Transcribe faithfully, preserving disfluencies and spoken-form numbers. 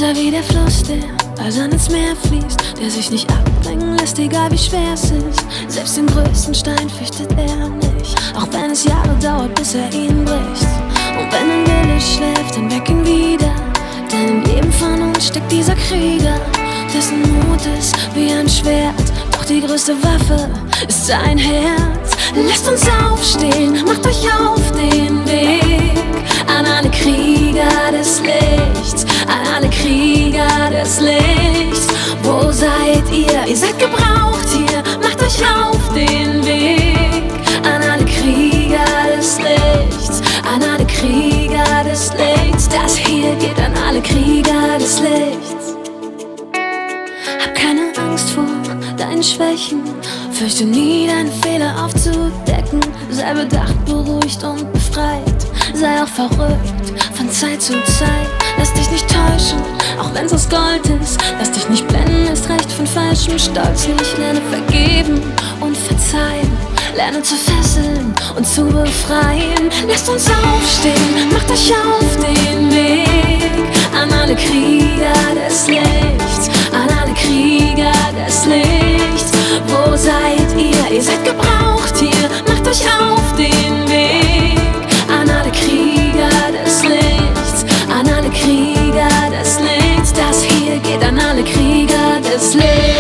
sei wie der Fluss, der eisern ins Meer fließt, der sich nicht abbringen lässt, egal wie schwer es ist. Selbst den größten Stein fürchtet er nicht, auch wenn es Jahre dauert, bis er ihn bricht. Und wenn ein Wille schläft, dann weck ihn wieder, denn in jedem von uns steckt dieser Krieger, dessen Mut ist wie ein Schwert, doch die größte Waffe ist sein Herz. Lasst uns aufstehen, macht euch auf den Weg an alle Krieger des Lichts, an alle Krieger des Lichts. Wo seid ihr? Ihr seid gebraucht hier, macht euch auf den Weg an alle Krieger des Lichts, an alle Krieger des Lichts. Das hier geht an alle Krieger des Lichts. Hab keine Angst vor deinen Schwächen, fürchte nie deine Fehler aufzudecken. Sei bedacht, beruhigt und befreit, sei auch verrückt von Zeit zu Zeit. Lass dich nicht täuschen, auch wenn's aus Gold ist. Lass dich nicht blenden, erst recht von falschem Stolz nicht. Lerne vergeben und verzeihen, lerne zu fesseln und zu befreien. Lasst uns aufstehen, macht euch auf den Weg an alle Krieger des Lichts, an alle Krieger des Lichts. Wo seid ihr? Ihr seid gebraucht hier, macht euch auf den Weg an alle Krieger des Lichts, an alle Krieger des Lichts. Das hier geht an alle Krieger des Lichts.